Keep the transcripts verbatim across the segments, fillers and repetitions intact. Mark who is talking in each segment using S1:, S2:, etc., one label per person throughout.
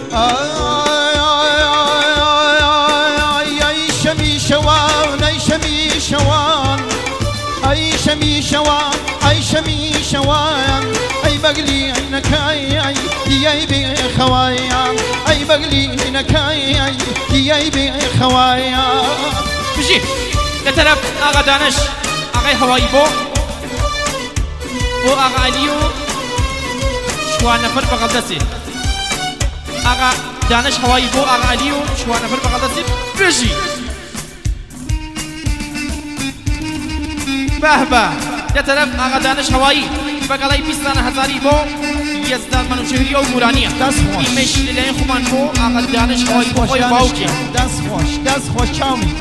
S1: ای شمی شوان ای شمی شوان ای شمی شوان ای شمی شوان ای بقلي نكاي ياي بخوايا ای بقلي نكاي ياي بخوايا
S2: بجي لطرف آقا دانش آقای هوایی بو بو آقا علیو شوان نفر بغل دستی آقا دانش هوایی بو آقا علیو شوان نفر بغل دستی بجي به به لطرف آقا دانش هوایی بقلای بیستان هزاری بو یزدان منوچهری و مورانیه ایمش لیلین خوبان بو آقا دانش هوایی بو خوی باوکی
S1: دست خوش دست خوش چاومی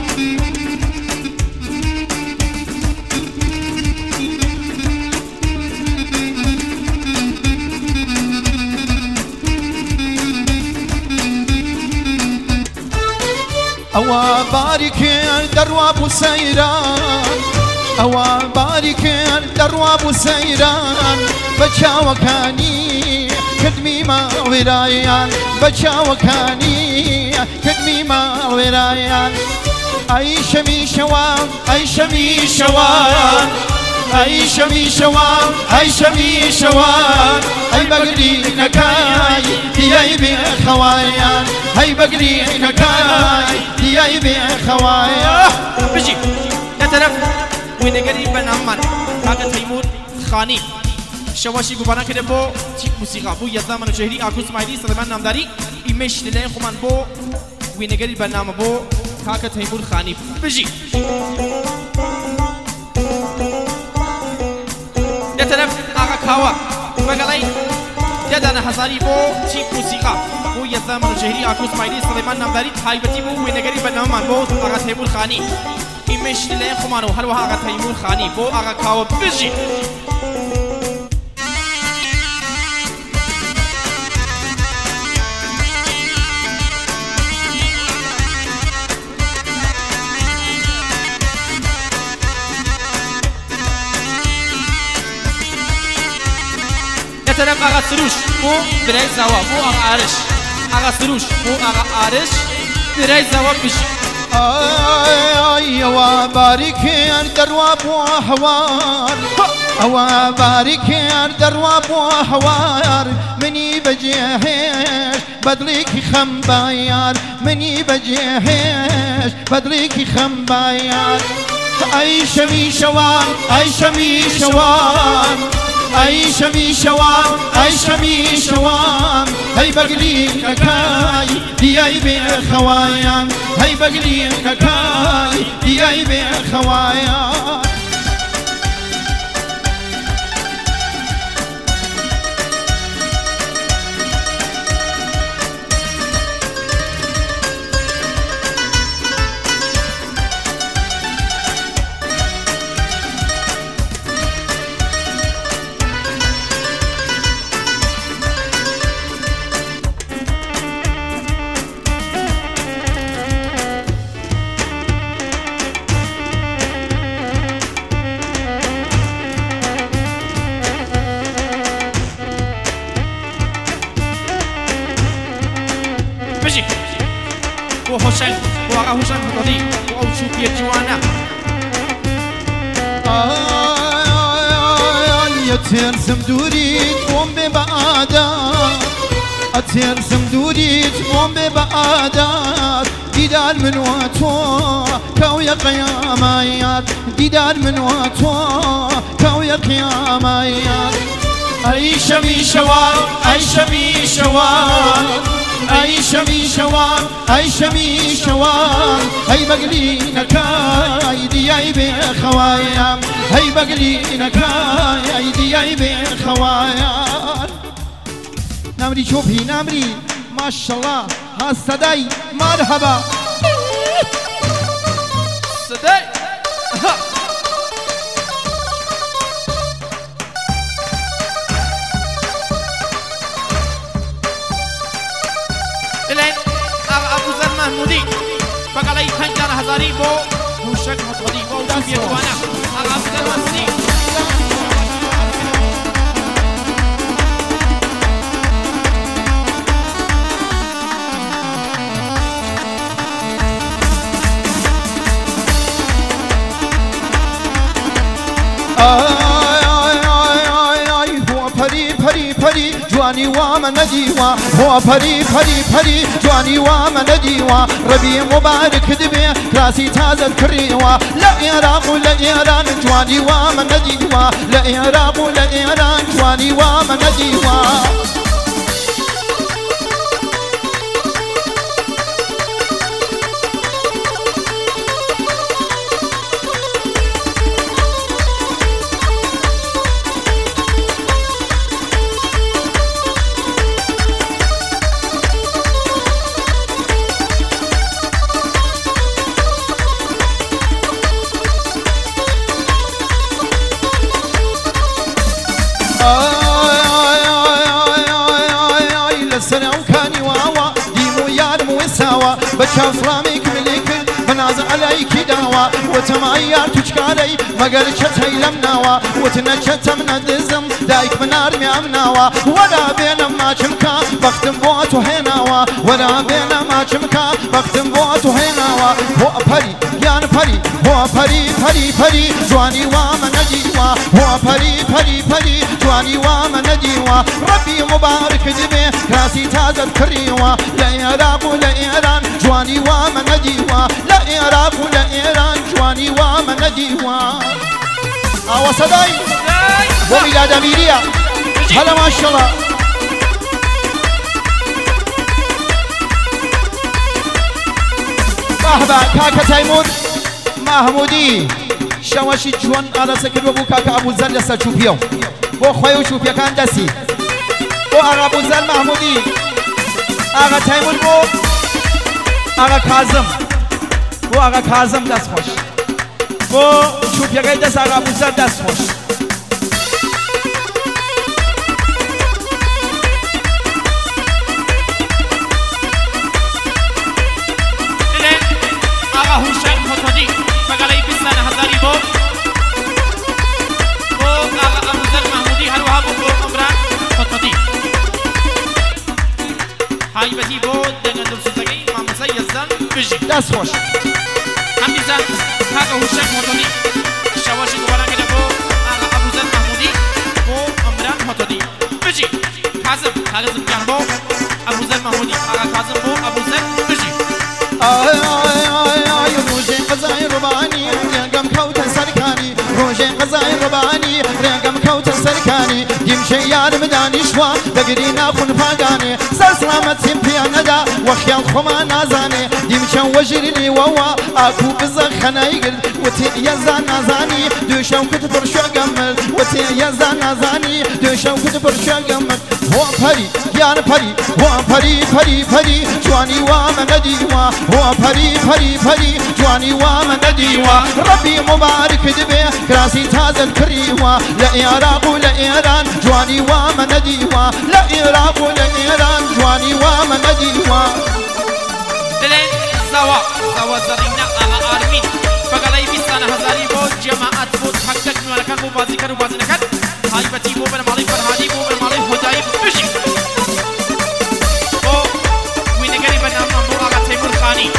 S1: أوا بارك درواب سيران أوا بارك درواب سيران بچا وكاني كدمي ما ورايان بچا وكاني كدمي ما ورايان أي شمي شوان أي شمي شوان أي شمي شوان أي شمي شوان أي بقري نكاي ياي بخوايا أي بقري نكاي ياي بخوايا
S2: بجي لطرف وينگري بنامن آقا تيمور خاني شواشي گوبانا كده بو تيك موسيقى بو يزدان منوچهری آكو اسماعيلي سليمان نامداري إيمش للين خومان بو وينگري بنام بو آقا تيمور خاني بجي لطرف آقا كاوا بقلي يدانا هزاري بو تيك موسيقى بو يزدان منوچهری آكو اسماعيلي سليمان نامداري تايبتي بو وينگري بنام بو آقا تيمور خاني إيمش للين خومان و هلوها آقا تيمور خاني بو آقا كاوا بجي طرف آقا سروش بو برای زوا بو آقا عارش آقا سروش بو آقا عارش برای زوا بشی
S1: آی أوا بارك درواب وحوار أوا بارك درواب وحوار مني بجيهش بدليك خمبايار مني بجيهش بدليك خمبايار أي شمي شوان أي شمي شوان أي شمي شوان أي شمي شوان هاي بقلي كاي دياي بخوايا هاي بقلي كاي دياي بخوايا
S2: بجي بو حسين بو آقا حسين خطادي بو او شوفي جوانا
S1: يترسم دوريت بوم ببعادات أترسم دوريت بوم ببعادات ديدار من واتو كويا قيامايات ديدار من واتو كويا قيامايات أي شمي شوان أي شمي شوان أي شمي شوان أي شمي شوان هاي بقلي نكاي دياي بخوايا هاي بقلي نكاي دياي بخوايا نمري شوفي نمري ما شاء الله ها صداي مرحبا
S2: صداي الان ابو ذر محمودی بقلای پنجان هزاری بو موشک مطلقی بو دفیه دوانا ابو ذر محمودی
S1: آی آی آی آی آی هو پری پری پری جوانی وام ندیوا هو پری پری پری جوانی وام ندیوا ربی مبارک دبی راسی تازه کریوا لا عراق ولا ایران جوانی وام ندیوا لا عراق ولا ایران جوانی وام ندیوا بچه فرامی کملی کرد بناز علی کی داوا و تمایار تشکاری مگر چتی لم نوا و تنچتم ندزم دایک منار میام نوا ولا بینم ما چمکا وقتم بواتو هنوا ولا بینم ما چمکا وقتم بواتو هنوا هو پری یان پری هو پری پری پری جوانی وام ندیوا هو پری پری پری جوانی وام ندیوا ربی مبارک دبی راسی تازه کریوا لا عراق ولا ایران جوانی وام ندیوا لا عراق ولا ایران جوانی وام ندیوا آوا صدای و میلاد امیریه هلا ماشاءالله بهبه کاکا تیمور محمودی شواشی جوان آلا سکر و بو کاکا ابو زر لسر چوپیو بو خواه و چوپیا کان دستی بو آقا ابو زر محمودی آقا تیمور بو آقا کازم بو آقا کازم دست خوش بو چوپیا گای دست آقا ابو زر دست خوش
S2: حایبتی بود dengan دلسوزگی ماموسا یزدان بجی
S1: دست خوش
S2: همین زن کاکا هوشنگ مطلی شواشی گوارا کرده با آقا ابوذر محمودی با عمران مطلی بجی کاظم کاظم جان با ابوذر محمودی آقا کاظم با ابوذر بجی
S1: آی آی آی آی روزی قضای ربانی رنگم کوت سرکانی روزی قضای ربانی رنگم کوت سرکانی دیمشه یارم دانشوا بگری نخون پاگانی سر سلامت سیم پیاندا و خیال خما نازانی دیمشه وجرینی ووا آکو بزن خنایی گرد و تی یزان نازانی دوشم کت پرشو گمل و تی یزان نازانی دوشم کت پرشو گمل هو پری یان پری هو پری پری پری جوانی وام ندیوا هو پری پری پری جوانی وام ندیوا ربی مبارک دبی کراسی تازه کریوا لا عراق ولا ایران جوانی وام ندیوا لا عراق ولا ایران جوانی وام ندیوا
S2: دلین زوا زوا زرینا آقا آرمین بگلای بیستان هزاری بود جماعت بود حقیقت نوارکان بود بازی کرد و بازی نکرد حایبتی بود بر مالی فرهادی بود بر مالی هدایی بشی و وینگری به نام نام بود آقا تیمور خانی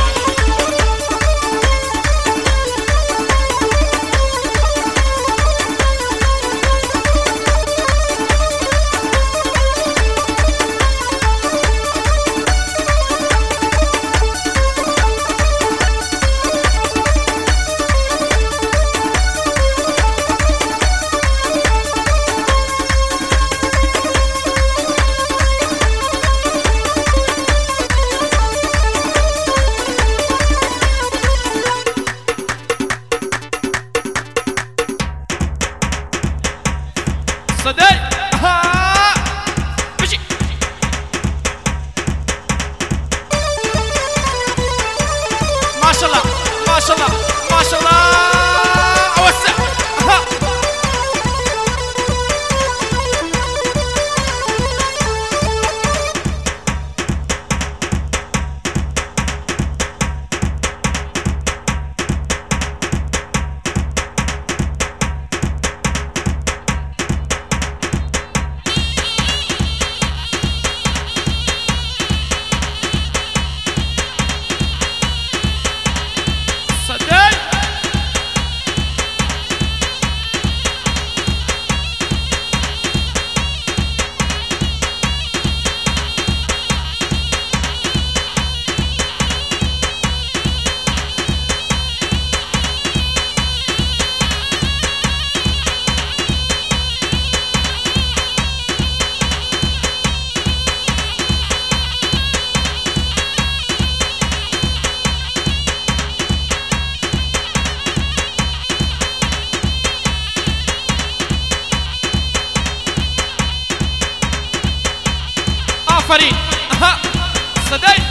S2: صدای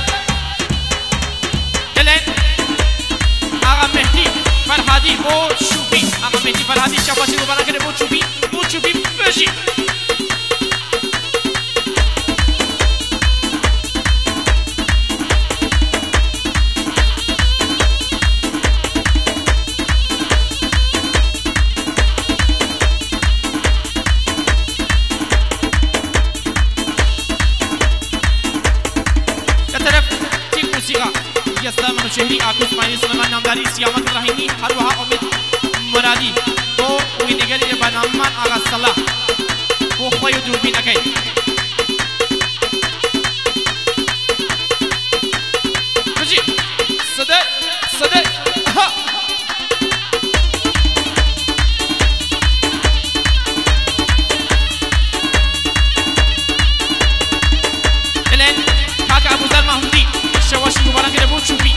S2: الان آقا مهدی فرهادی بو چوبی آقا مهدی فرهادی شباشی رو برا کرده بو چوبی بو چوبی بشی زمان شهری آکوس مالی سلمان نامداری سیامت رحیمی هر وها امید مرادی تو وینگری بنامان آقا صلاح و خوی دوربین اکی بجی صده صده ها الان کاک ابوذر محمودی شواشی مبارک رو چوبی